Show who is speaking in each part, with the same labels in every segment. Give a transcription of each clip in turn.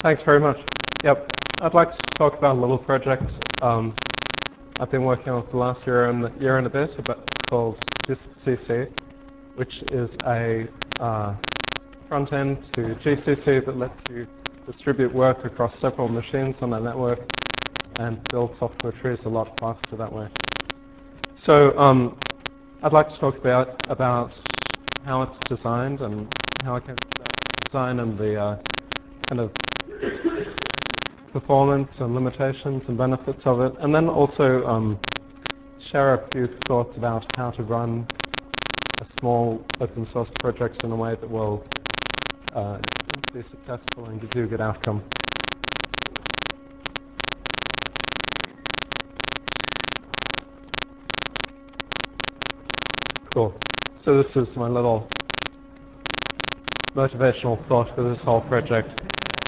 Speaker 1: Thanks very much. Yep, I'd like to talk about a little project I've been working on for the last year and a bit, called DiskCC, which is a front end to GCC that lets you distribute work across several machines on a network and build software trees a lot faster that way. So I'd like to talk about how it's designed and how I came to that design and the kind of performance and limitations and benefits of it, and then also share a few thoughts about how to run a small open source project in a way that will be successful and give you a good outcome. Cool. So this is my little motivational thought for this whole project.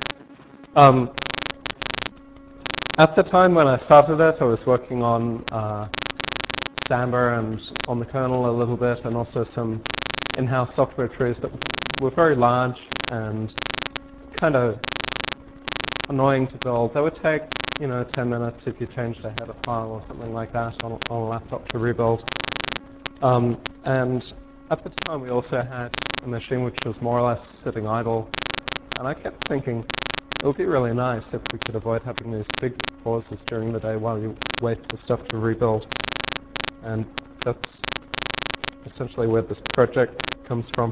Speaker 1: At the time when I started it, I was working on Samba and on the kernel a little bit, and also some in-house software trees that were very large and kind of annoying to build. They would take, 10 minutes if you changed a header file or something like that on a laptop to rebuild. And at the time, we also had a machine which was more or less sitting idle, and I kept thinking, it would be really nice if we could avoid having these big pauses during the day while you wait for stuff to rebuild. And that's essentially where this project comes from.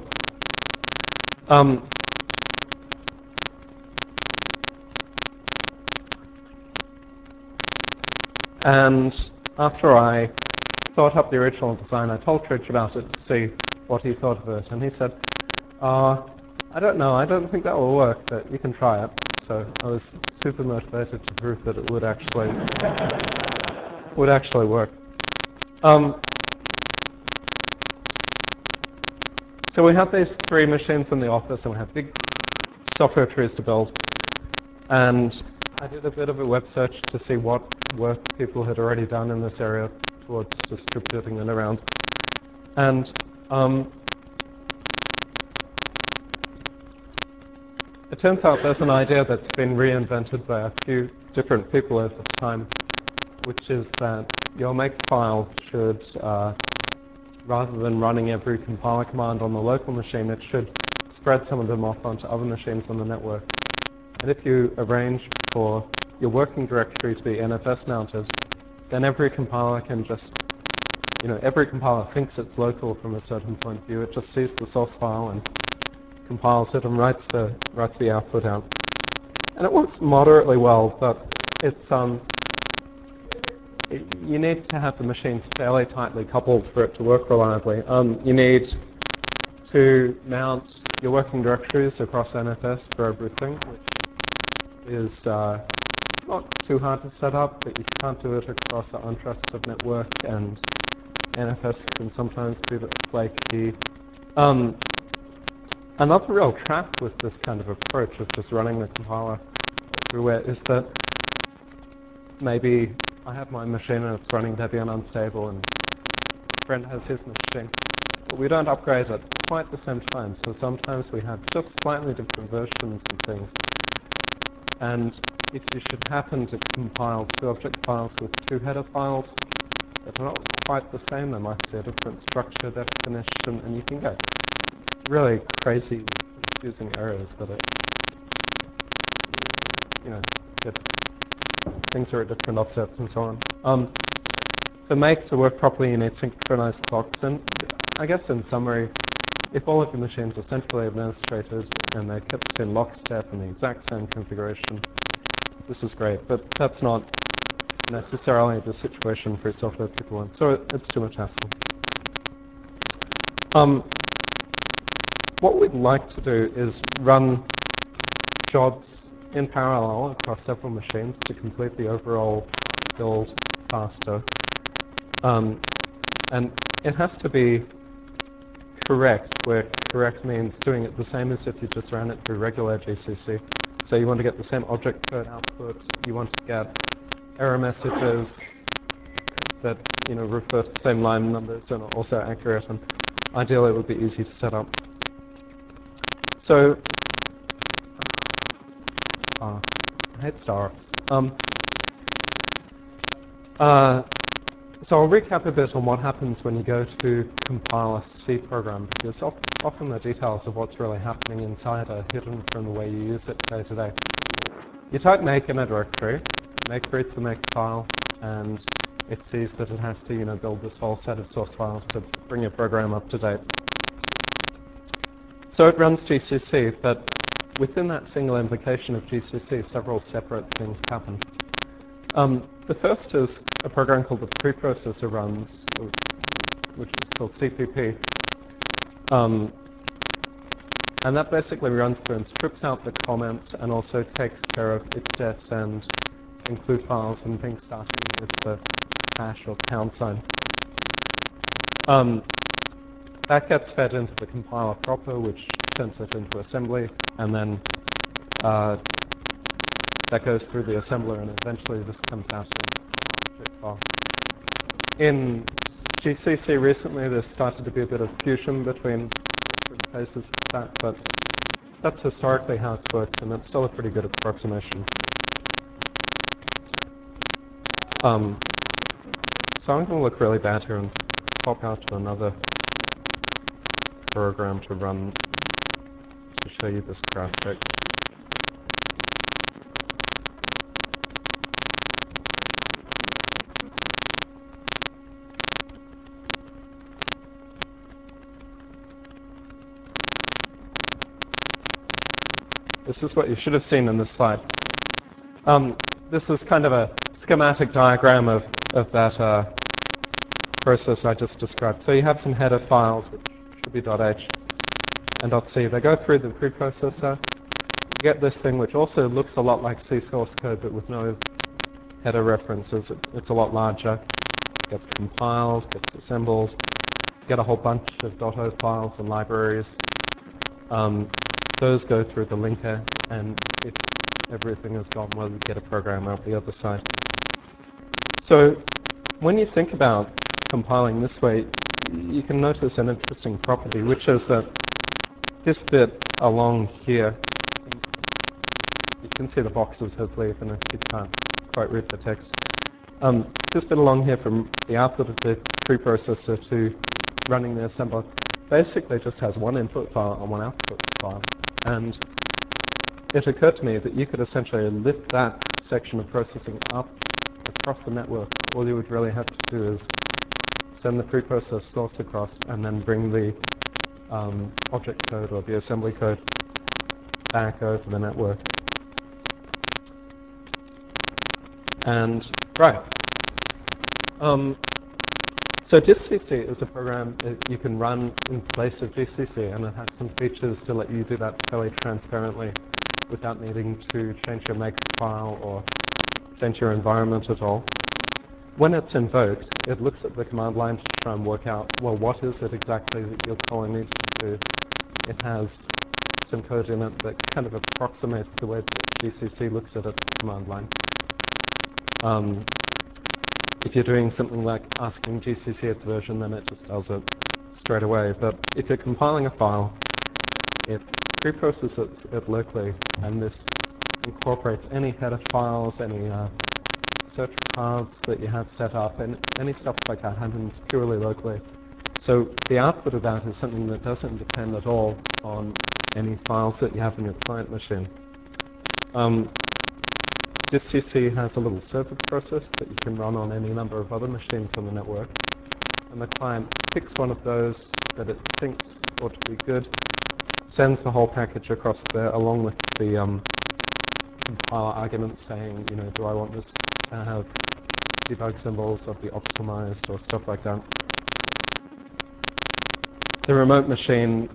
Speaker 1: And after I thought up the original design, I told Tridge about it to see what he thought of it. And he said, I don't know, I don't think that will work, but you can try it. So I was super motivated to prove that it would actually work. So we had these 3 machines in the office, and we had big software trees to build. And I did a bit of a web search to see what work people had already done in this area towards distributing it around. And it turns out there's an idea that's been reinvented by a few different people over time, which is that your makefile should, rather than running every compiler command on the local machine, it should spread some of them off onto other machines on the network. And if you arrange for your working directory to be NFS mounted, then every compiler can just, every compiler thinks it's local from a certain point of view. It just sees the source file and compiles it and writes the output out. And it works moderately well, but it's you need to have the machines fairly tightly coupled for it to work reliably. You need to mount your working directories across NFS for everything, which is not too hard to set up, but you can't do it across an untrusted network, and NFS can sometimes be a bit flaky. Another real trap with this kind of approach of just running the compiler everywhere is that maybe I have my machine and it's running Debian unstable, and a friend has his machine, but we don't upgrade at quite the same time, so sometimes we have just slightly different versions of things. And if you should happen to compile 2 object files with 2 header files that are not quite the same, they might see a different structure definition, and you can get really crazy, confusing errors that things are at different offsets and so on. For Make to work properly, you need synchronized clocks, and I guess in summary, if all of your machines are centrally administrated and they're kept in lockstep in the exact same configuration, this is great, but that's not necessarily the situation for software people want, so it's too much hassle. What we'd like to do is run jobs in parallel across several machines to complete the overall build faster. And it has to be correct, where correct means doing it the same as if you just ran it through regular GCC. So you want to get the same object code output, you want to get error messages that refer to the same line numbers and are also accurate, and ideally it would be easy to set up. So I hate star-offs. So I'll recap a bit on what happens when you go to compile a C program, because often the details of what's really happening inside are hidden from the way you use it day to day. You type make in a directory, make reads the make file, and it sees that it has to, build this whole set of source files to bring your program up to date. So it runs GCC, but within that single invocation of GCC, several separate things happen. The first is a program called the preprocessor runs, which is called CPP. And that basically runs through and strips out the comments and also takes care of if defs and include files and things starting with the hash or pound sign. That gets fed into the compiler proper, which turns it into assembly, and then that goes through the assembler, and eventually this comes out in an object file. In GCC recently, there's started to be a bit of fusion between different phases of that, but that's historically how it's worked, and it's still a pretty good approximation. So I'm going to look really bad here and pop out to another program to run to show you this graphic. This is what you should have seen in this slide. This is kind of a schematic diagram of that process I just described. So you have some header files, which should be .h and .c. They go through the preprocessor. You get this thing which also looks a lot like C source code, but with no header references. It's a lot larger. It gets compiled, gets assembled. You get a whole bunch of .o files and libraries. Those go through the linker, and if everything has gone well, you get a program out the other side. So when you think about compiling this way, you can notice an interesting property, which is that this bit along here, you can see the boxes hopefully, even if you can't quite read the text. This bit along here from the output of the preprocessor to running the assembler basically just has one input file and one output file. And it occurred to me that you could essentially lift that section of processing up across the network. All you would really have to do is send the preprocessor source across and then bring the object code or the assembly code back over the network. And right. So distcc is a program that you can run in place of GCC, and it has some features to let you do that fairly transparently without needing to change your makefile or change your environment at all. When it's invoked, it looks at the command line to try and work out, well, what is it exactly that you're calling it to do? It has some code in it that kind of approximates the way that GCC looks at its command line. If you're doing something like asking GCC its version, then it just does it straight away. But if you're compiling a file, it preprocesses it locally, and this incorporates any header files, any search paths that you have set up, and any stuff like that happens purely locally. So the output of that is something that doesn't depend at all on any files that you have in your client machine. distcc has a little server process that you can run on any number of other machines on the network, and the client picks one of those that it thinks ought to be good, sends the whole package across there along with the compiler arguments saying, do I want this to have debug symbols or be optimized or stuff like that. The remote machine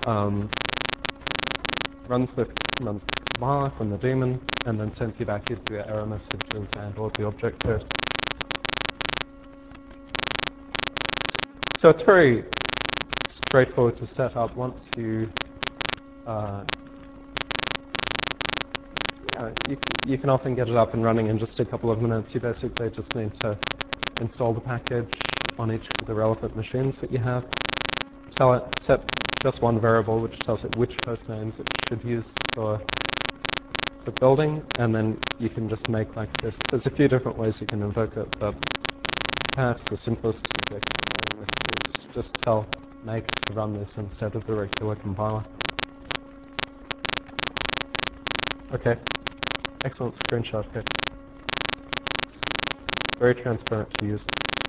Speaker 1: runs the compiler from the daemon and then sends you back into your error messages and or the object code. So it's very straightforward to set up once you you can often get it up and running in just a couple of minutes. You basically just need to install the package on each of the relevant machines that you have. Tell it, set just one variable which tells it which host names it should use for the building, and then you can just make like this. There's a few different ways you can invoke it, but perhaps the simplest way is to just tell make to run this instead of the regular compiler. Okay, excellent screenshot. Okay, it's very transparent to use.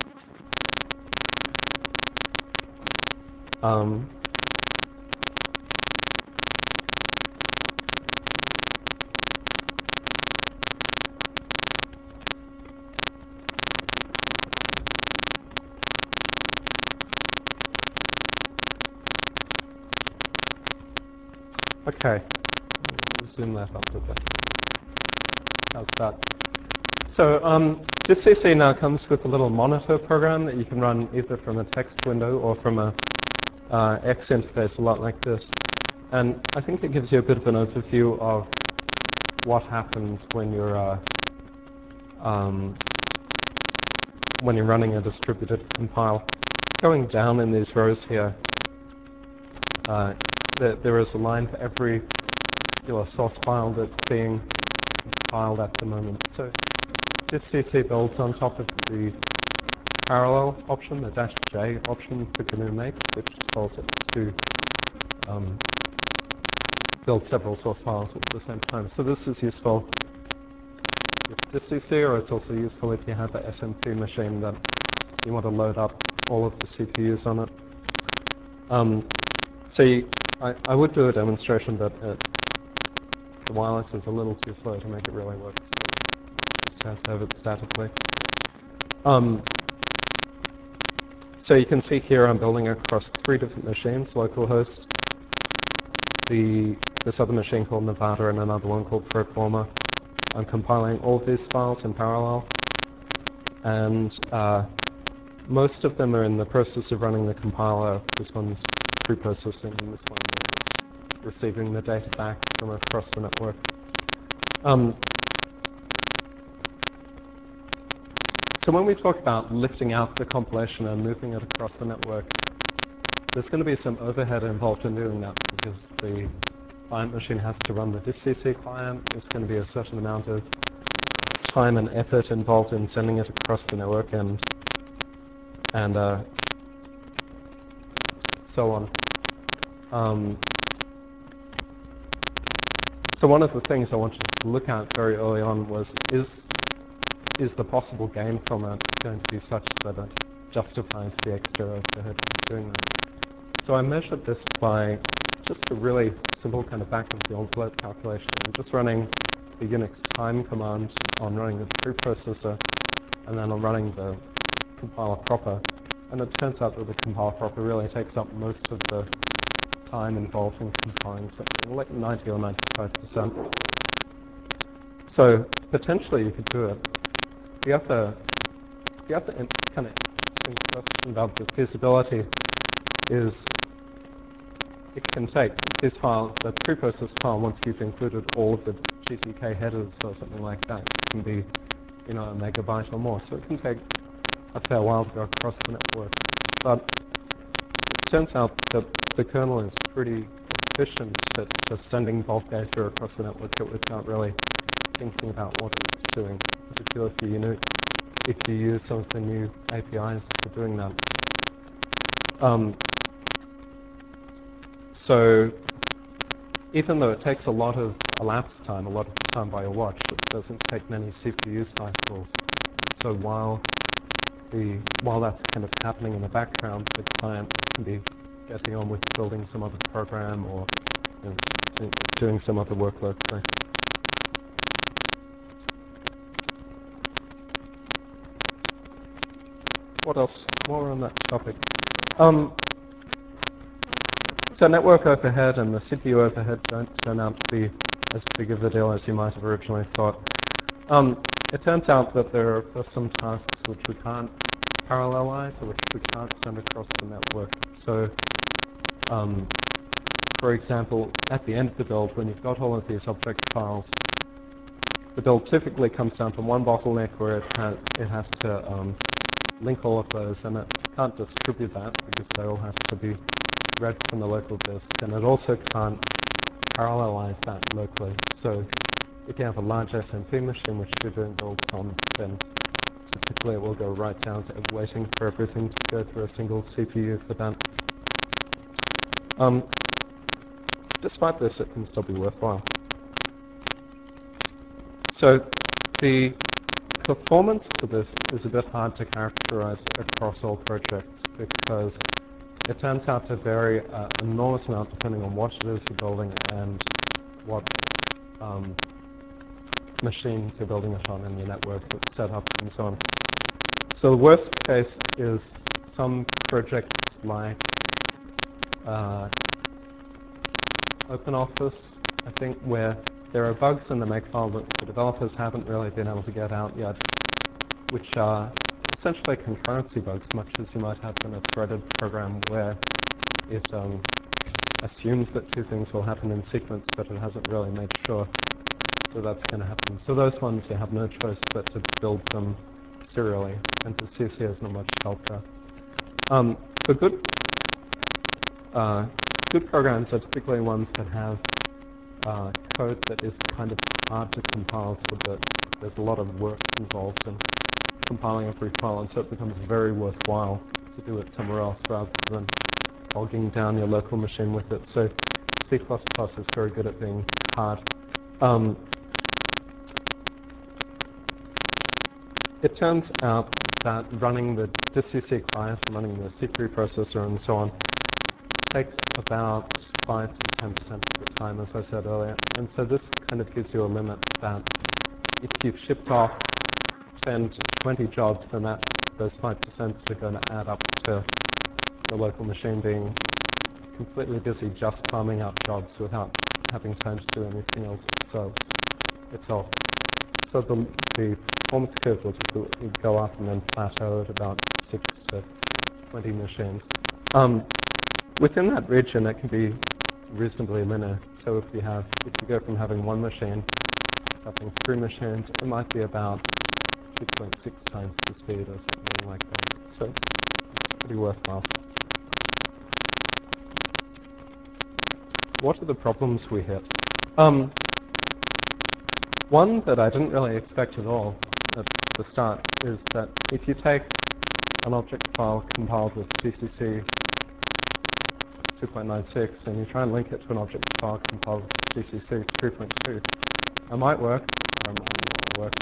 Speaker 1: Okay, zoom that up a bit. How's that? So DistCC now comes with a little monitor program that you can run either from a text window or from a X interface, a lot like this. And I think it gives you a bit of an overview of what happens when you're running a distributed compile. Going down in these rows here, there is a line for every particular source file that's being compiled at the moment. So DistCC builds on top of the parallel option, the -J option for GNU Make, which tells it to build several source files at the same time. So this is useful with DistCC, or it's also useful if you have an SMP machine that you want to load up all of the CPUs on it. I would do a demonstration, but the wireless is a little too slow to make it really work, so just have to have it statically. So you can see here I'm building across 3 different machines, localhost, this other machine called Nevada, and another one called Proforma. I'm compiling all of these files in parallel, and most of them are in the process of running the compiler. This one's pre-processing, and this one is receiving the data back from across the network. So when we talk about lifting out the compilation and moving it across the network, there's going to be some overhead involved in doing that, because the client machine has to run the DistCC client. There's going to be a certain amount of time and effort involved in sending it across the network, and so on. So one of the things I wanted to look at very early on was, is the possible gain from it going to be such that it justifies the extra overhead of doing that? So I measured this by just a really simple kind of back-of-the-envelope calculation, and just running the Unix time command on running the preprocessor, and then on running the compiler proper. And it turns out that the compiler proper really takes up most of the time involved in compiling, something like 90 or 95%. So potentially you could do it. The other kind of interesting question about the feasibility is it can take this file, the preprocessed file, once you've included all of the GTK headers or something like that, it can be, a megabyte or more. So it can take a fair while to go across the network. But it turns out that the kernel is pretty efficient at just sending bulk data across the network without really thinking about what it's doing, particularly if you use some of the new APIs for doing that. So even though it takes a lot of elapsed time, a lot of time by your watch, it doesn't take many CPU cycles. So while that's kind of happening in the background, the client can be getting on with building some other program or doing some other workload thing. What else? More on that topic. So network overhead and the CPU overhead don't turn out to be as big of a deal as you might have originally thought. It turns out that there are some tasks which we can't parallelize, or which we can't send across the network. So, for example, at the end of the build, when you've got all of these object files, the build typically comes down to one bottleneck where it has to link all of those, and it can't distribute that because they all have to be read from the local disk, and it also can't parallelize that locally. So If you have a large SMP machine which you're doing builds on, then typically it will go right down to waiting for everything to go through a single CPU for that. Despite this, it can still be worthwhile. So the performance for this is a bit hard to characterize across all projects because it turns out to vary an enormous amount depending on what it is you're building and what machines you're building it on and your network setup and so on. So the worst case is some projects like OpenOffice, I think, where there are bugs in the makefile that the developers haven't really been able to get out yet, which are essentially concurrency bugs, much as you might have in a threaded program where it assumes that two things will happen in sequence, but it hasn't really made sure that that's going to happen. So those ones you have no choice but to build them serially, and to CC is not much help there. For good programs are typically ones that have code that is kind of hard to compile, so that there's a lot of work involved in compiling every file, and so it becomes very worthwhile to do it somewhere else rather than bogging down your local machine with it. So C++ is very good at being hard. It turns out that running the distcc client, running the C3 processor and so on, takes about 5 to 10% of the time, as I said earlier. And so this kind of gives you a limit that if you've shipped off 10 to 20 jobs, then those 5% are going to add up to the local machine being completely busy just farming out jobs without having time to do anything else itself. So the performance curve will go up and then plateau at about 6 to 20 machines. Within that region, it can be reasonably linear. So if you go from having one machine to having 3 machines, it might be about 2.6 times the speed or something like that. So it's pretty worthwhile. What are the problems we hit? One that I didn't really expect at all at the start is that if you take an object file compiled with GCC 2.96 and you try and link it to an object file compiled with GCC 3.2, it might work, or it might not work.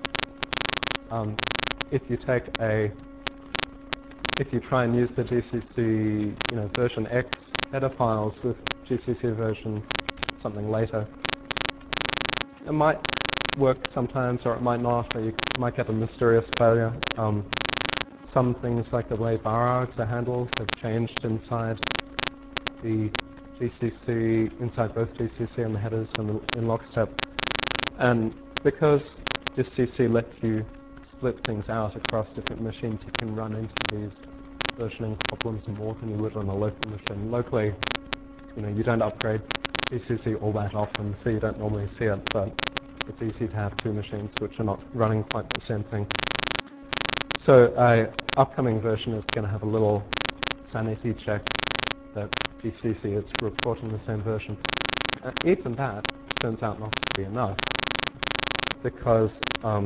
Speaker 1: If you try and use the GCC version X header files with GCC version something later, it might work sometimes, or it might not, or you might get a mysterious failure. Some things like the way bar args are handled have changed inside the GCC, inside both GCC and the headers and in Lockstep. And because distcc lets you split things out across different machines, you can run into these versioning problems more than you would on a local machine. Locally, you don't upgrade GCC all that often, so you don't normally see it, but it's easy to have 2 machines which are not running quite the same thing. So an upcoming version is going to have a little sanity check that GCC is reporting the same version. Even that turns out not to be enough, because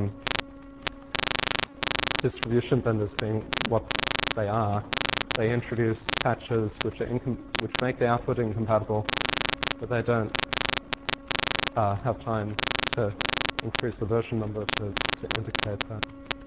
Speaker 1: distribution vendors, being what they are, they introduce patches which make the output incompatible, but they don't have time to increase the version number to indicate that.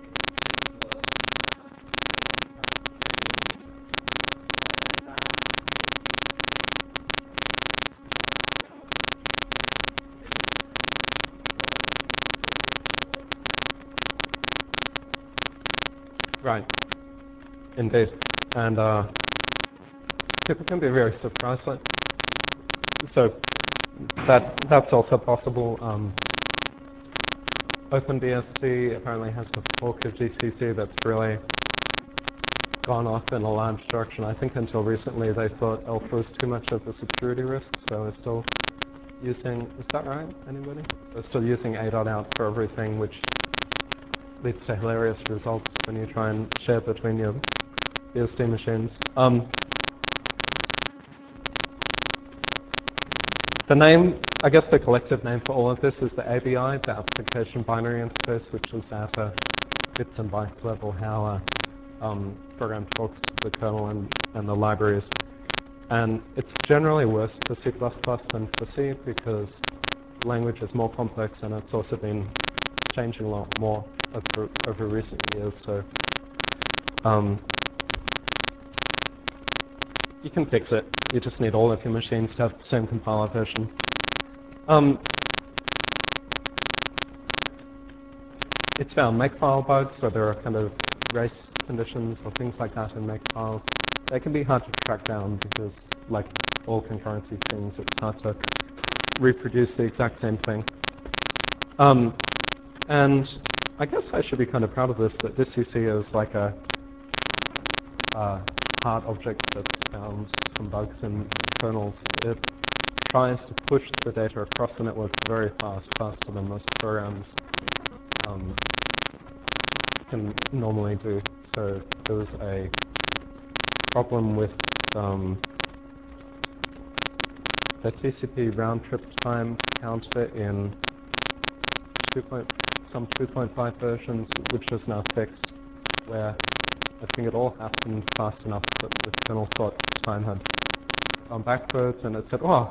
Speaker 1: Right, indeed. And people can be very surprised. So that's also possible. OpenBSD apparently has a fork of GCC that's really gone off in a large direction. I think until recently they thought Alpha was too much of a security risk, so they're still using, is that right, anybody? They're still using A.out for everything, which leads to hilarious results when you try and share between your BSD machines. The name I guess the collective name for all of this is the ABI, the Application Binary Interface, which is at a bits and bytes level how a program talks to the kernel and the libraries. And it's generally worse for C++ than for C because the language is more complex and it's also been changing a lot more over recent years. So you can fix it. You just need all of your machines to have the same compiler version. It's found makefile bugs where there are kind of race conditions or things like that in makefiles. They can be hard to track down because, like all concurrency things, it's hard to reproduce the exact same thing. And I guess I should be kind of proud of this, that distcc is like a hard object that's found some bugs in kernels. It tries to push the data across the network very fast, faster than most programs can normally do. So there was a problem with the TCP round trip time counter in some 2.5 versions, which is now fixed, where I think it all happened fast enough that the kernel thought time had gone backwards, and it said, "Oh,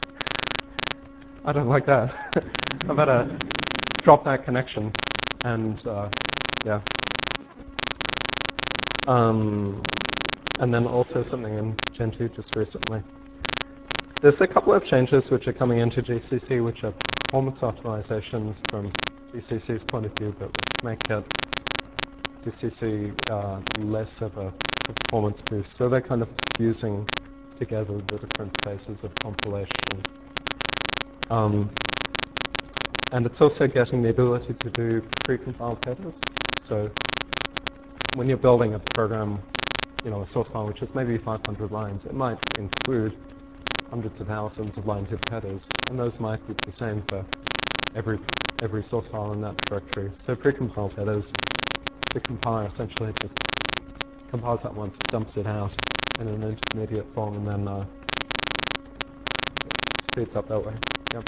Speaker 1: I don't like that. I better drop that connection." And yeah. And then also something in Gentoo just recently. There's a couple of changes which are coming into GCC, which are performance optimizations from GCC's point of view, but which make it GCC less of a performance boost. So they're kind of fusing together the different phases of compilation. And it's also getting the ability to do pre-compiled headers. So when you're building a program, you know, a source file which is maybe 500 lines, it might include hundreds of thousands of lines of headers, and those might be the same for every source file in that directory. So pre-compiled headers, the compiler essentially just compiles that once, dumps it out in an intermediate form, and then speeds up that way. Yep.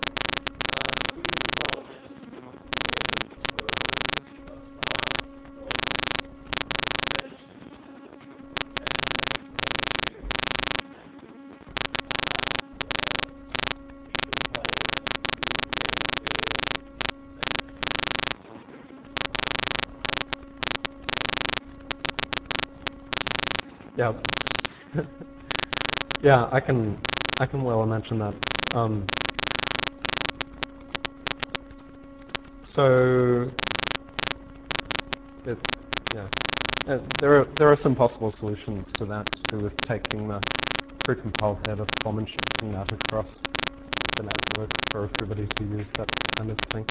Speaker 1: Yeah. Yeah, I can well imagine that. So there are some possible solutions to that to do with taking the pre-compiled header form and shifting that across the network for everybody to use, that kind of thing.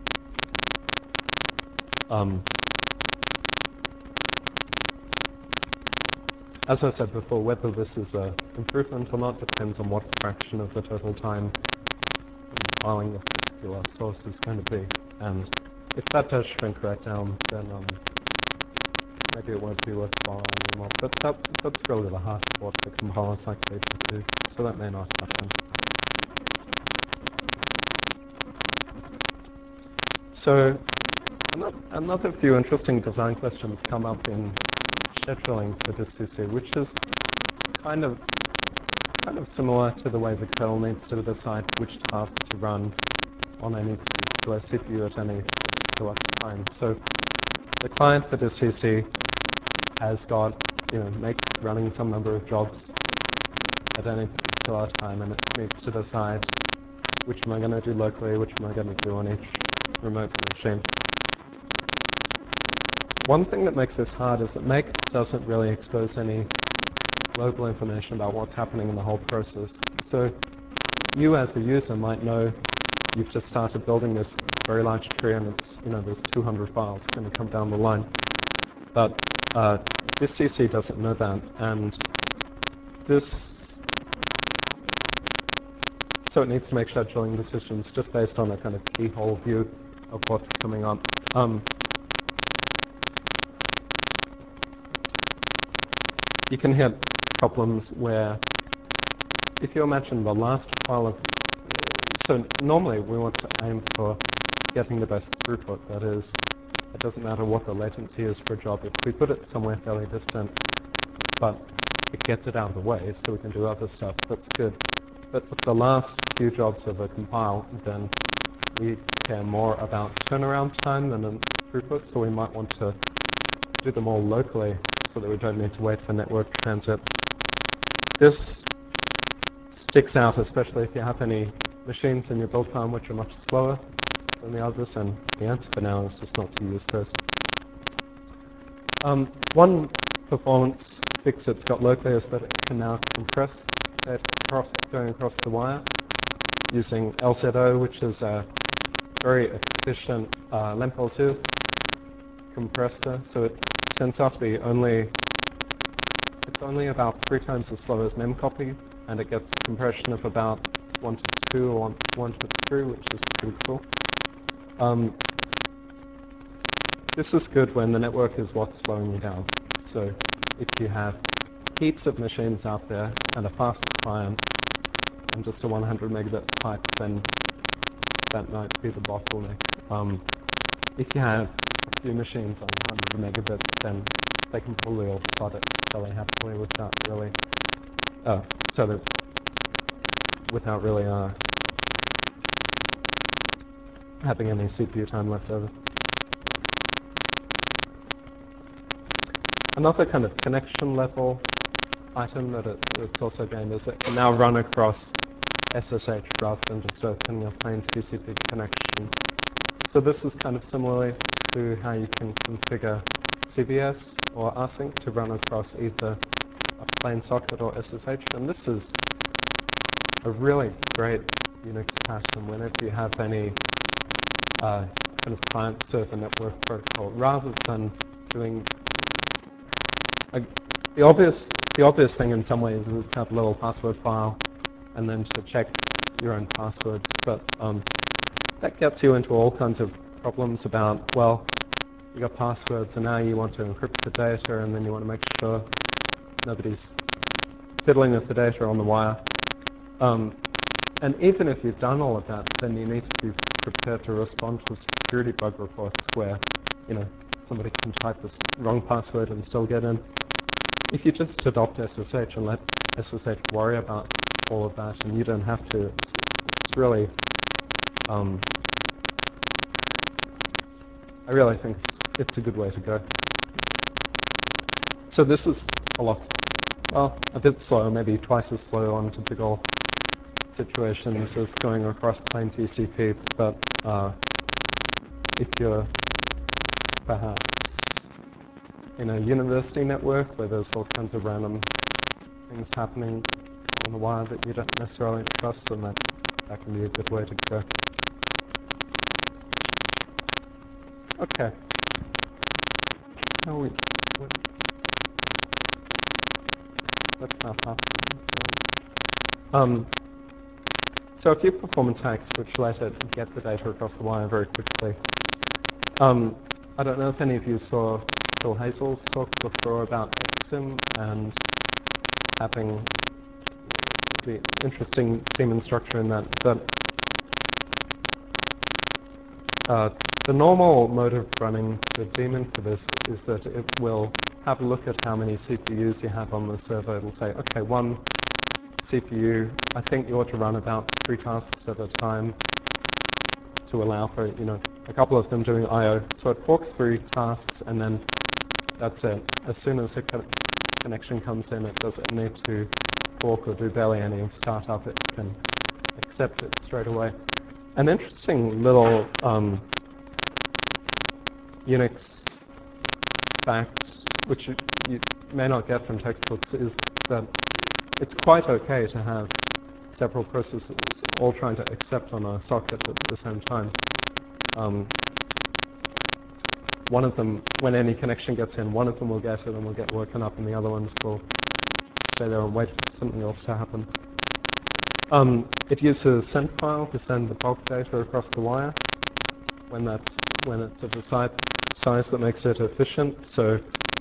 Speaker 1: As I said before, whether this is an improvement or not depends on what fraction of the total time compiling a particular source is going to be. And if that does shrink right down, then maybe it won't be worthwhile anymore. But that's really the heart of what the compiler is likely to do, so that may not happen. So another few interesting design questions come up in scheduling for distcc, which is kind of similar to the way the kernel needs to decide which task to run on any particular CPU at any particular time. So the client for distcc has got, running some number of jobs at any particular time, and it needs to decide which am I going to do locally, which am I going to do on each remote machine. One thing that makes this hard is that make doesn't really expose any global information about what's happening in the whole process. So you as the user might know you've just started building this very large tree and it's, there's 200 files going to come down the line. But distcc doesn't know that, and so it needs to make scheduling decisions just based on a kind of keyhole view of what's coming up. You can hit problems where, if you imagine the last file of So normally we want to aim for getting the best throughput. That is, it doesn't matter what the latency is for a job. If we put it somewhere fairly distant, but it gets it out of the way so we can do other stuff, that's good. But for the last few jobs of a compile, then we care more about turnaround time than in throughput, so we might want to do them all locally so that we don't need to wait for network transit. This sticks out, especially if you have any machines in your build farm which are much slower than the others, and the answer for now is just not to use those. One performance fix it's got locally is that it can now compress data going across the wire using LZO, which is a very efficient Lempel-Ziv compressor. So it turns out to be only about 3 times as slow as memcopy, and it gets compression of about 1 to 2 or 1 to 3, which is pretty cool. This is good when the network is what's slowing you down. So if you have heaps of machines out there and a fast client and just a 100 megabit pipe, then that might be the bottleneck. If you have a few machines on 100 megabits, then they can probably all plot it fairly happily without really, having any CPU time left over. Another kind of connection level item that it's also gained is it can now run across SSH rather than just opening a plain TCP connection. So this is kind of similar to how you can configure CBS or rsync to run across either a plain socket or SSH, and this is a really great Unix pattern whenever you have any kind of client-server network protocol, rather than doing the obvious thing in some ways is to have a little password file and then to check your own passwords. But that gets you into all kinds of problems about, well, you got passwords and now you want to encrypt the data, and then you want to make sure nobody's fiddling with the data on the wire. And even if you've done all of that, then you need to be prepared to respond to security bug reports where, somebody can type this wrong password and still get in. If you just adopt SSH and let SSH worry about all of that, and you don't have to, it's really, I really think it's a good way to go. So this is a bit slow, maybe twice as slow on typical situations as going across plain TCP, but if you're perhaps in a university network where there's all kinds of random things happening on the wire that you don't necessarily trust, then that can be a good way to go. Okay. That's about half. So a few performance hacks which let it get the data across the wire very quickly. I don't know if any of you saw Phil Hazel's talk before about Exim and having the interesting daemon structure in that. But the normal mode of running the daemon for this is that it will have a look at how many CPUs you have on the server. It'll say, okay, one CPU, I think you ought to run about 3 tasks at a time to allow for, a couple of them doing I/O. So it forks 3 tasks, and then that's it. As soon as a connection comes in, it doesn't need to fork or do barely any startup. It can accept it straight away. An interesting little Unix fact, which you may not get from textbooks, is that it's quite okay to have several processes all trying to accept on a socket at the same time. One of them, when any connection gets in, one of them will get it and will get woken up, and the other ones will stay there and wait for something else to happen. It uses send file to send the bulk data across the wire when it's of a size that makes it efficient. So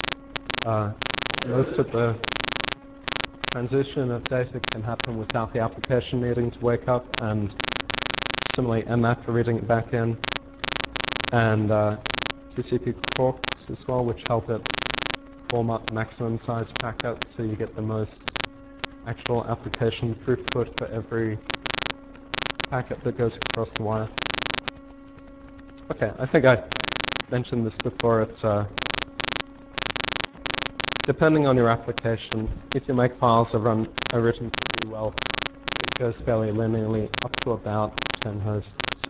Speaker 1: most of the transition of data can happen without the application needing to wake up, and similarly nMap for reading it back in, and TCP forks as well, which help it format maximum size packet so you get the most actual application throughput for every packet that goes across the wire. Okay, I think I mentioned this before. It's depending on your application, if your Makefiles are written pretty well, it goes fairly linearly up to about 10 hosts.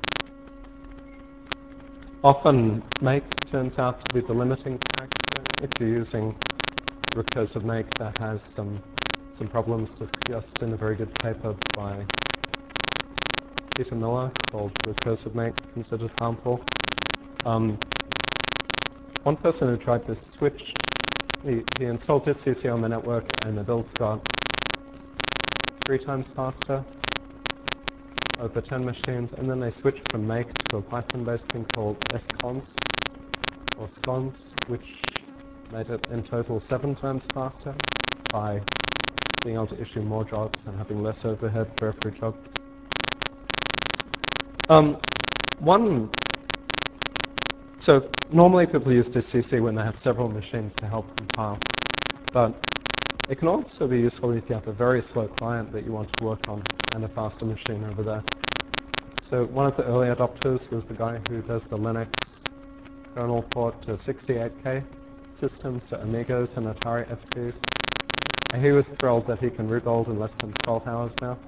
Speaker 1: Often Make turns out to be the limiting factor if you're using recursive Make. That has some problems discussed in a very good paper by Peter Miller called Recursive Make Considered Harmful. One person who tried this switched. He installed DistCC on the network, and the builds got 3 times faster over 10 machines, and then they switched from Make to a Python-based thing called scons, or scons, which made it in total 7 times faster by being able to issue more jobs and having less overhead for every job. So normally people use DistCC when they have several machines to help compile, but it can also be useful if you have a very slow client that you want to work on and a faster machine over there. So one of the early adopters was the guy who does the Linux kernel port to 68K systems, so Amigos and Atari STs. And he was thrilled that he can rebuild in less than 12 hours now.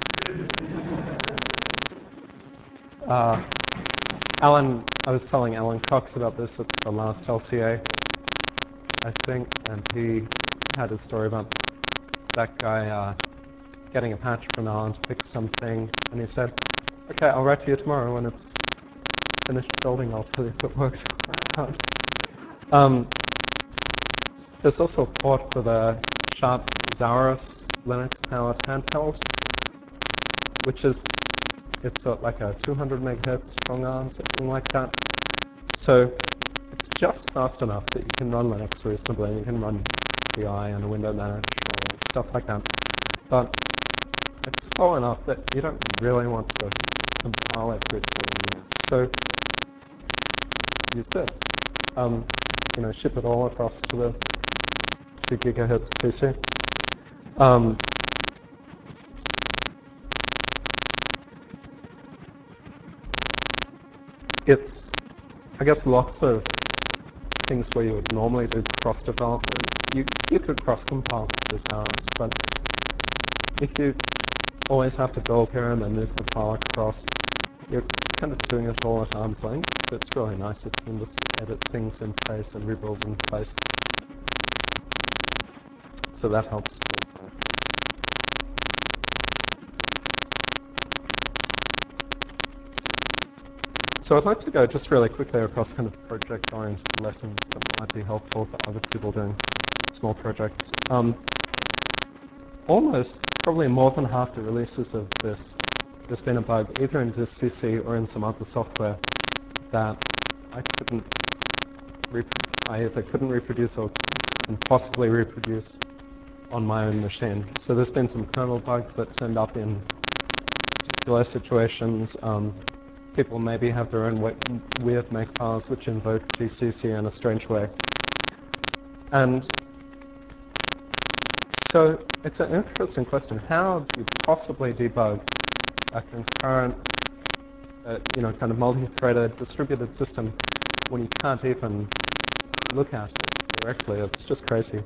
Speaker 1: I was telling Alan Cox about this at the last LCA, I think, and he had a story about that guy getting a patch from Alan to fix something, and he said, okay, I'll write to you tomorrow when it's finished building, I'll tell you if it works or not. There's also a port for the Sharp Zaurus Linux-powered handheld, which is like a 200 megahertz strong arm, something like that. So it's just fast enough that you can run Linux reasonably, and you can run VI and a window manager or stuff like that. But it's slow enough that you don't really want to compile every 4 years. So use this. Ship it all across to the 2 gigahertz PC. It's, I guess, lots of things where you would normally do cross-development. You could cross-compile this hours, but if you always have to build here and then move the file across, you're kind of doing it all at arm's length. It's really nice if you can just edit things in place and rebuild in place. So that helps. So I'd like to go just really quickly across kind of project-oriented lessons that might be helpful for other people doing small projects. Probably more than half the releases of this, there's been a bug either in DistCC or in some other software that I either couldn't reproduce or can possibly reproduce on my own machine. So there's been some kernel bugs that turned up in particular situations. People maybe have their own weird Makefiles which invoke GCC in a strange way. And so it's an interesting question. How do you possibly debug a concurrent, kind of multi-threaded distributed system when you can't even look at it directly? It's just crazy.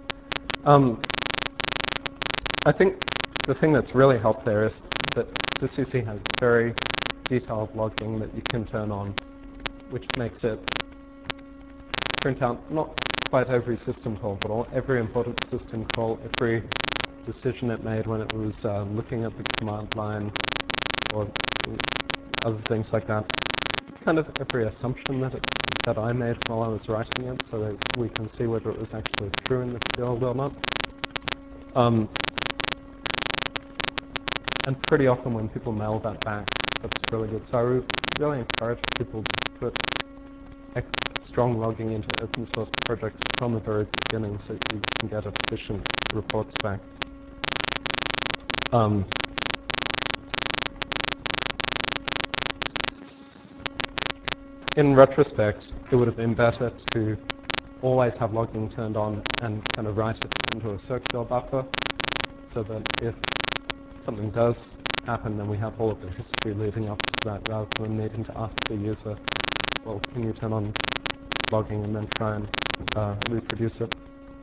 Speaker 1: I think the thing that's really helped there is that DistCC has very detailed logging that you can turn on, which makes it print out not quite every system call, but every important system call, every decision it made when it was looking at the command line or other things like that. Kind of every assumption that I made while I was writing it, so that we can see whether it was actually true in the field or not. And pretty often when people mail that back, that's really good. So I really encourage people to put strong logging into open source projects from the very beginning so you can get efficient reports back. in retrospect, it would have been better to always have logging turned on and kind of write it into a circular buffer so that if something does happen, then we have all of the history leading up to that rather than needing to ask the user, well, can you turn on logging and then try and reproduce it.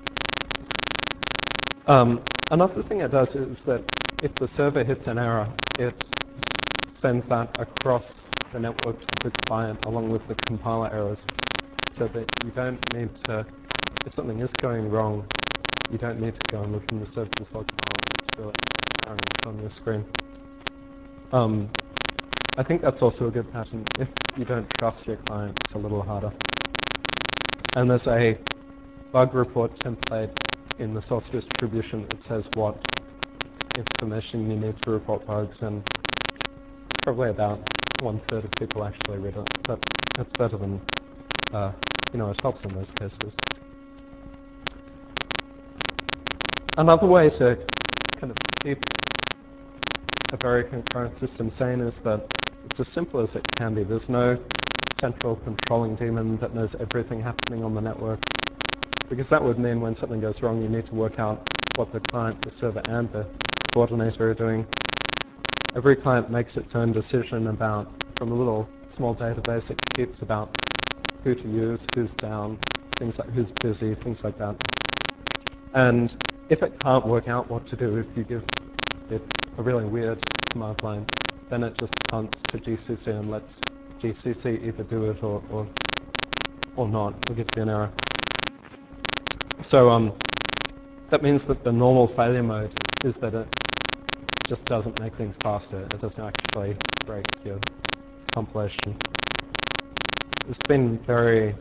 Speaker 1: Another thing it does is that if the server hits an error, it sends that across the network to the client along with the compiler errors so that you don't need to, if something is going wrong, you don't need to go and look in the service log file. It's really apparent on your screen. I think that's also a good pattern. If you don't trust your client, it's a little harder. And there's a bug report template in the source distribution that says what information you need to report bugs, and probably about 1/3 of people actually read it. But it's better than, it helps in those cases. Another way to kind of keep a very concurrent system sane is that it's as simple as it can be. There's no central controlling daemon that knows everything happening on the network, because that would mean when something goes wrong, you need to work out what the client, the server, and the coordinator are doing. Every client makes its own decision about, from a little small database it keeps about who to use, who's down, things like who's busy, things like that. And if it can't work out what to do, if you give it a really weird command line, then it just punts to GCC and lets GCC either do it or not. It'll give you an error. So that means that the normal failure mode is that it just doesn't make things faster. It doesn't actually break your compilation. There's been very,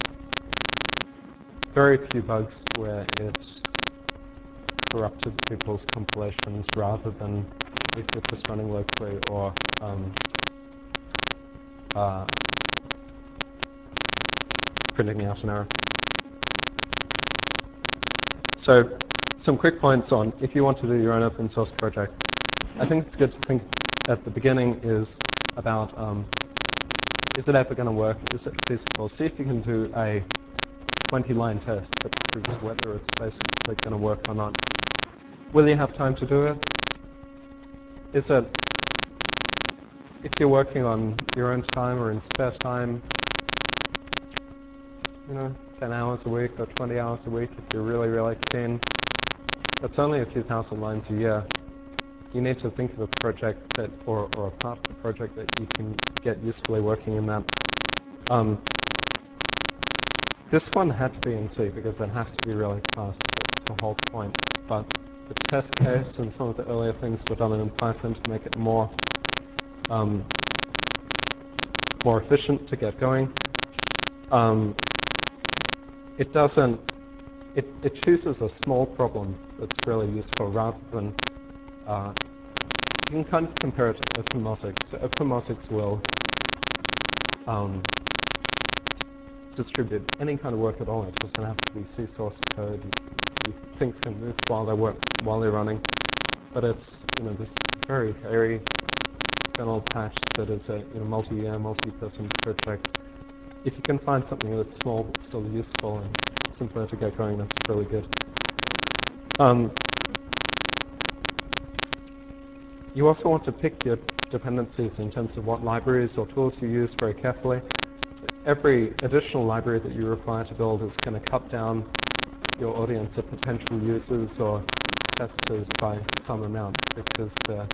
Speaker 1: very few bugs where it corrupted people's compilations rather than if you're just running locally or printing out an error. So some quick points on if you want to do your own open source project. I think it's good to think at the beginning is about is it ever going to work? Is it feasible? See if you can do a 20-line test that proves whether it's basically going to work or not. Will you have time to do it? Is it, if you're working on your own time or in spare time, 10 hours a week or 20 hours a week if you're really, really keen, that's only a few thousand lines a year. You need to think of a project that, or a part of the project that you can get usefully working in that. This one had to be in C because it has to be really fast. That's the whole point. But the test case and some of the earlier things were done in Python to make it more efficient to get going. It chooses a small problem that's really useful rather than, you can kind of compare it to OpenMosix. So OpenMosix will distribute any kind of work at all. It doesn't have to be C source code. Things can move while they're running. But it's this very hairy kernel patch that is a multi-year, multi-person project. If you can find something that's small but still useful and simpler to get going, that's really good. You also want to pick your dependencies in terms of what libraries or tools you use very carefully. Every additional library that you require to build is going to cut down your audience of potential users or testers by some amount because they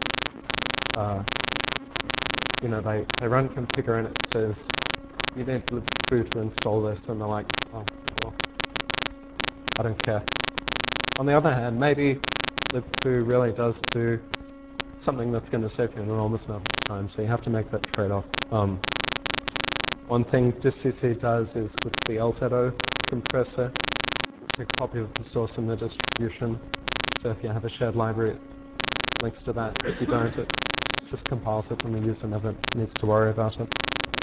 Speaker 1: run configure and it says you need libfoo to install this, and they're like, oh, well, I don't care. On the other hand, maybe libfoo really does do something that's going to save you an enormous amount of time, so you have to make that trade-off. One thing distcc does is with the LZO compressor, it's a copy of the source in the distribution. So if you have a shared library, it links to that. If you don't, it just compiles it and the user never needs to worry about it.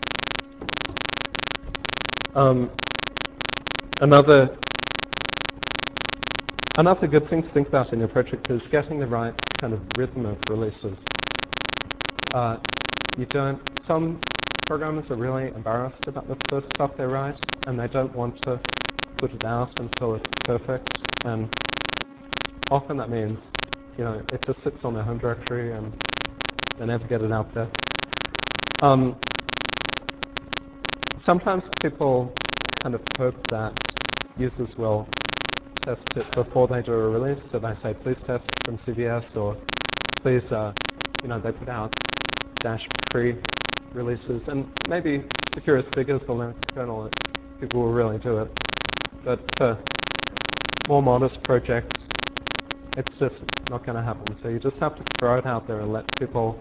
Speaker 1: Another good thing to think about in your project is getting the right kind of rhythm of releases. Some programmers are really embarrassed about the first stuff they write, and they don't want to put it out until it's perfect. And often that means, it just sits on their home directory and they never get it out there. Sometimes people kind of hope that users will test it before they do a release. So they say, please test from CVS, or please, they put out dash pre-releases. And maybe if you're as big as the Linux kernel, people will really do it. But for more modest projects, it's just not going to happen. So you just have to throw it out there and let people,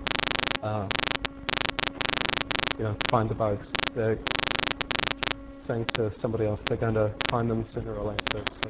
Speaker 1: find the bugs. They're saying to somebody else they're going to find them sooner or later. So,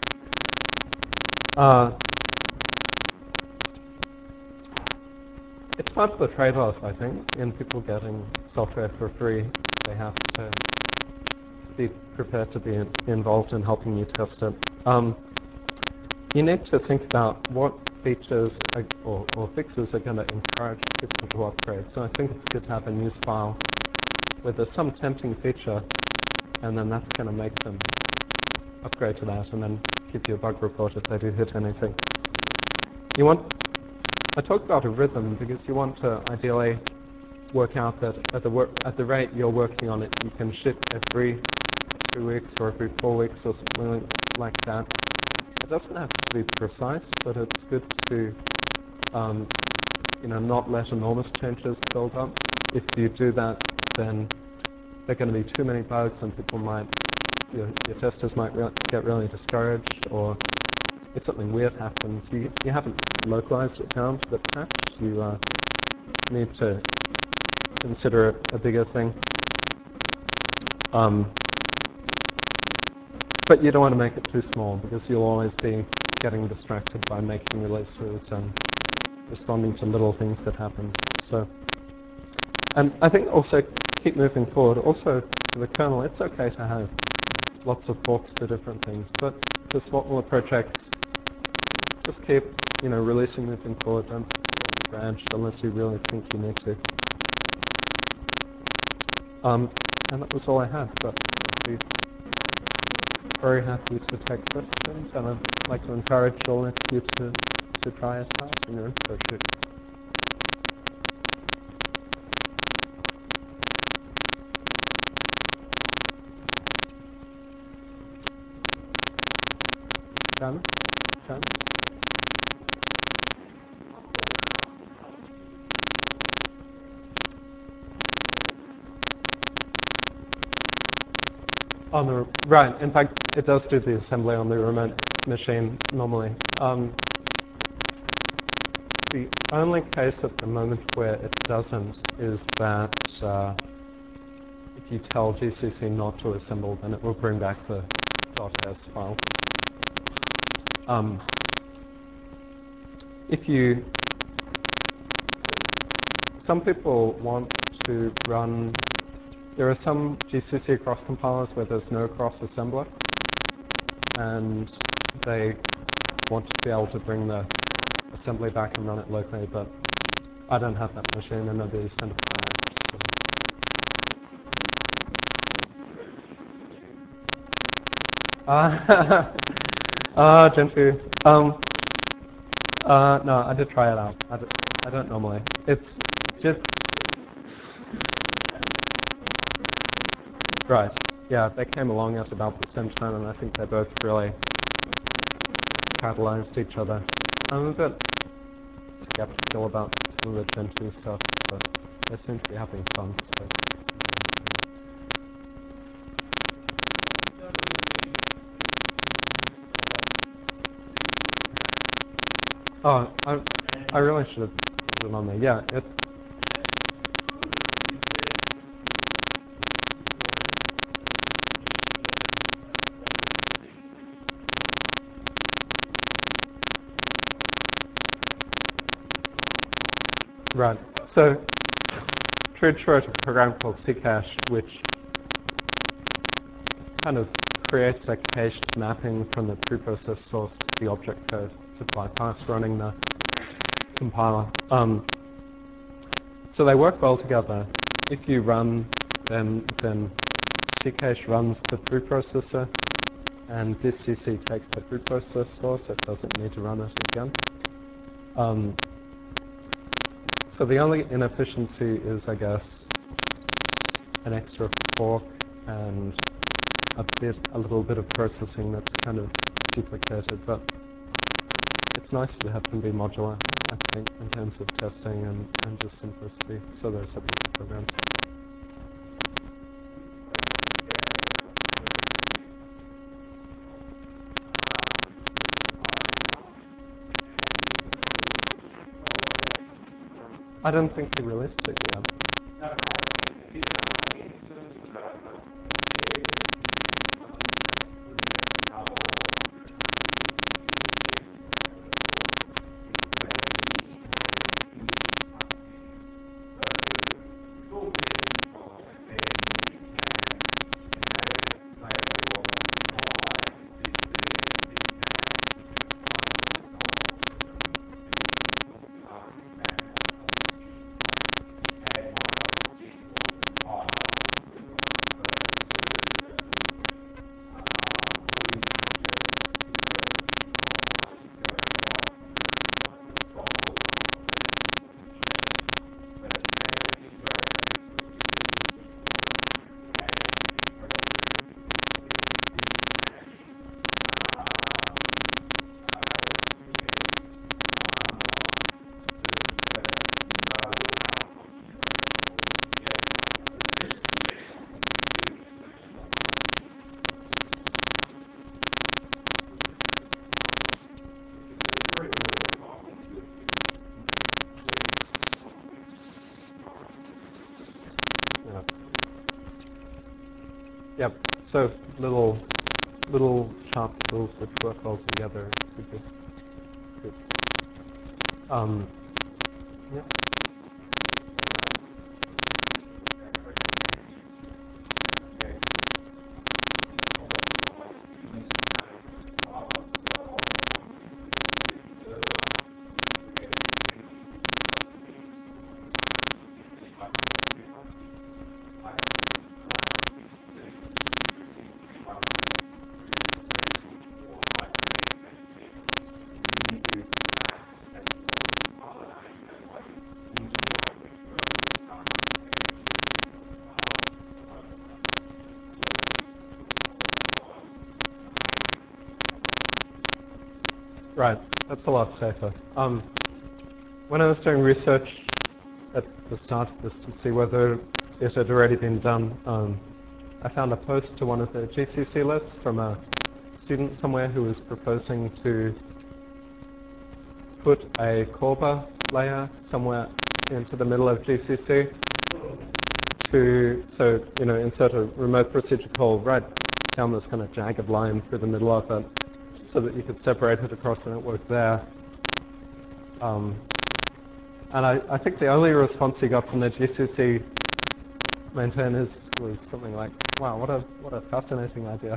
Speaker 1: it's part of the trade-off, I think, in people getting software for free. They have to be prepared to be involved in helping you test it. You need to think about what features or fixes are going to encourage people to upgrade. So I think it's good to have a news file where there's some tempting feature, and then that's going to make them upgrade to that, and then give you a bug report if they do hit anything. I talk about a rhythm because you want to ideally work out that at the rate you're working on it, you can ship every 2 weeks or every 4 weeks or something like that. It doesn't have to be precise, but it's good to, not let enormous changes build up. If you do that, then there are going to be too many bugs, and people your testers might get really discouraged, or if something weird happens, you haven't localized it down to the patch. You need to consider it a bigger thing. But you don't want to make it too small, because you'll always be getting distracted by making releases and responding to little things that happen. So, and I think also keep moving forward. Also, for the kernel, it's okay to have lots of forks for different things, but for smaller projects, just keep, releasing, moving forward. Don't get branched unless you really think you need to. And that was all I had, but I'd be very happy to take questions, and I'd like to encourage all of you to try it out in your own projects. Chance? Right. In fact, it does do the assembly on the remote machine normally. The only case at the moment where it doesn't is that if you tell GCC not to assemble, then it will bring back the .s file. Some people want to run. There are some GCC cross compilers where there's no cross assembler, and they want to be able to bring the assembly back and run it locally, but I don't have that machine, and nobody's sent a patch. So. Gentoo. No, I did try it out. I don't normally. It's just right. Yeah, they came along at about the same time, and I think they both really catalyzed each other. I'm a bit skeptical about some of the Gentoo stuff, but they seem to be having fun. So. Oh, I really should have put it on there. Yeah, it. Right. So, Trude wrote a program called Ccache, which kind of creates a cached mapping from the preprocessed source to the object code to bypass running the compiler. So they work well together. if you run, then Ccache runs the preprocessor, and this CC takes the preprocessor, so it doesn't need to run it again. So the only inefficiency is, I guess, an extra fork and a little bit of processing that's kind of duplicated, but it's nice to have them be modular, I think, in terms of testing and just simplicity, so they're separate programs. I don't think they released it yet. Yep. So little sharp tools which work all together. It's good. It's good. Yeah. Right. That's a lot safer. When I was doing research at the start of this to see whether it had already been done, I found a post to one of the GCC lists from a student somewhere who was proposing to put a Corba layer somewhere into the middle of GCC so insert a remote procedure call right down this kind of jagged line through the middle of it so that you could separate it across the network there. And I think the only response he got from the GCC maintainers was something like, wow, what a fascinating idea.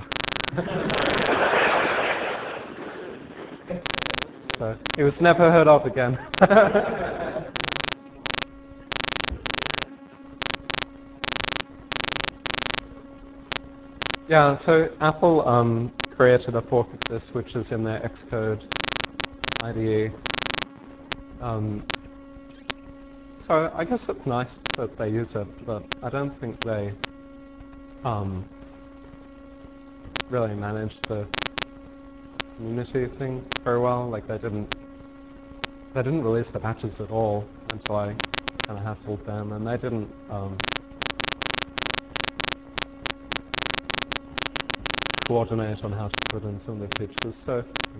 Speaker 1: So he was never heard of again. Yeah, so Apple created a fork of this, which is in their Xcode IDE. So I guess it's nice that they use it, but I don't think they really managed the community thing very well. Like they didn't release the patches at all until I kind of hassled them, and they didn't coordinate on how to put in some of the features. So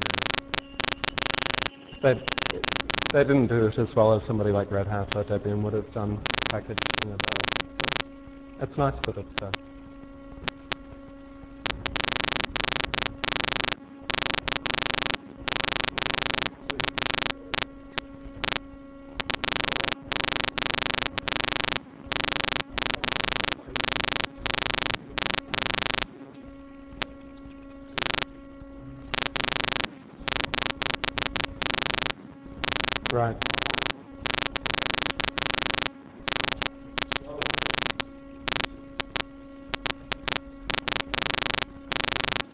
Speaker 1: they didn't do it as well as somebody like Red Hat or Debian would have done packaging about it. But it's nice that it's there. Right.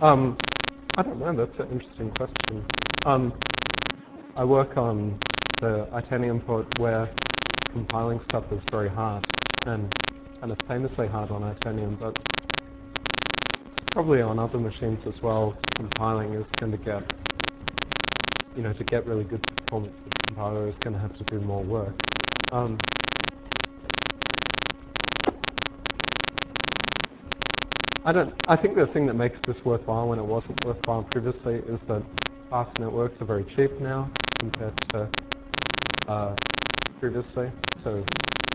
Speaker 1: Um, I don't know. That's an interesting question. Um, I work on the Itanium port where compiling stuff is very hard and kind of famously hard on Itanium, but probably on other machines as well. Compiling is going to get, to get really good performance, the compiler is going to have to do more work. Um, I think the thing that makes this worthwhile when it wasn't worthwhile previously is that fast networks are very cheap now compared to previously. So,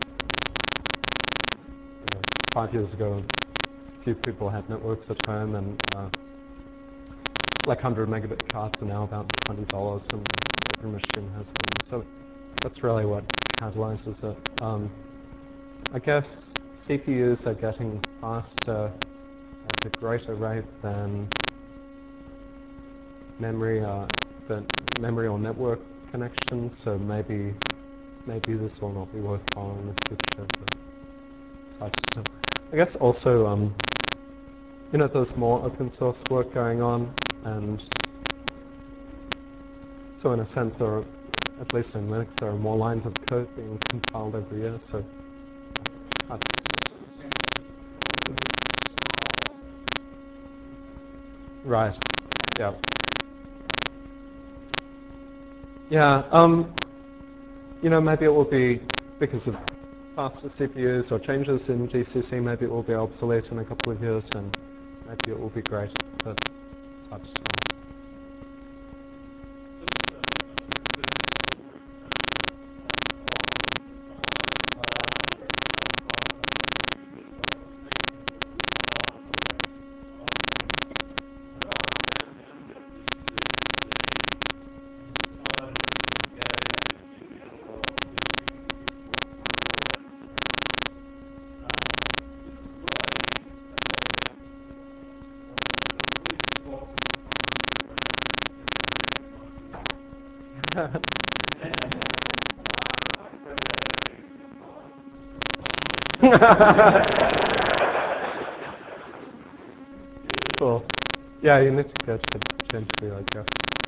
Speaker 1: 5 years ago, a few people had networks at home, and like 100 megabit cards are now about $20, and every machine has them. So that's really what catalyzes it. I guess CPUs are getting faster at a greater rate than memory, or network connections. So maybe this will not be worthwhile in the future, but it's hard to tell. I guess also, there's more open source work going on, and so in a sense, there are, at least in Linux, there are more lines of code being compiled every year. So that's right. Yeah. Yeah. Maybe it will be because of faster CPUs or changes in GCC. Maybe it will be obsolete in a couple of years, and maybe it will be great. But it's hard to tell. Cool. Yeah, you need to go to Gentry, I guess.